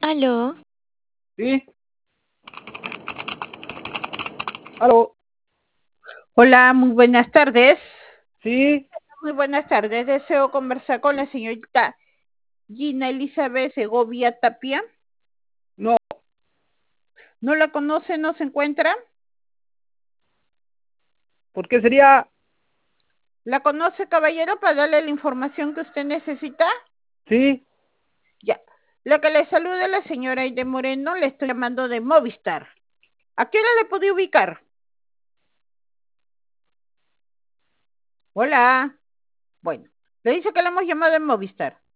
Aló, ¿Sí? ¿Aló? Hola, muy buenas tardes. ¿Sí? Muy buenas tardes. Deseo conversar con la señorita Gina Elizabeth Segovia Tapia. No. ¿No la conoce? ¿No se encuentra? ¿Por qué sería? ¿La conoce, caballero, para darle la información que usted necesita? ¿Sí? Ya. La que le saluda la señora Aide Moreno, le estoy llamando de Movistar. ¿A qué hora le puede ubicar? Hola. Bueno, le dice que le hemos llamado de Movistar.